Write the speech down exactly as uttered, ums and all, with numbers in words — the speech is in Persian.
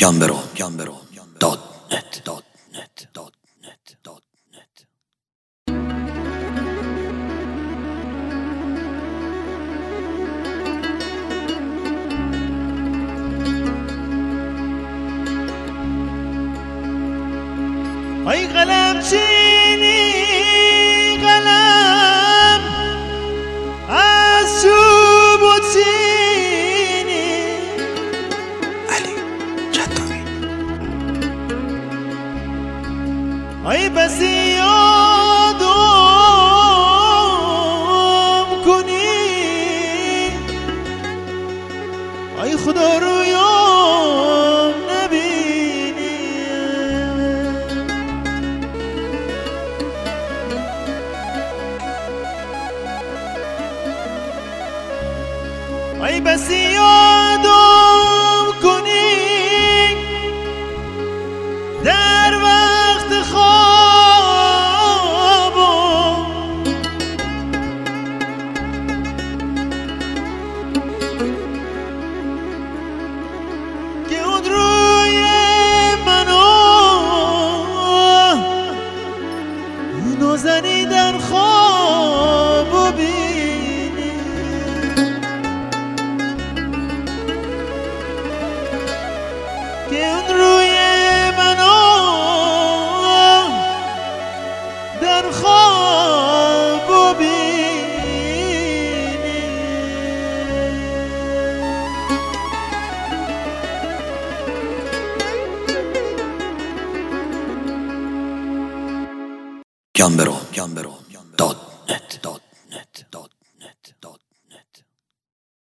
گامبرو گامبرو دات نت دات نت دات نت دات نت. ای قلم چینی قلم از چوب و چینی علی جداوی. ای بسی یادم کنی ای خدا رویام نبینی ای بسی یادم کنی در وقت خوابم که اون روی منو نازنی در خواب بینی که اون روی منو در خواب بینی. گامبرو گامبرو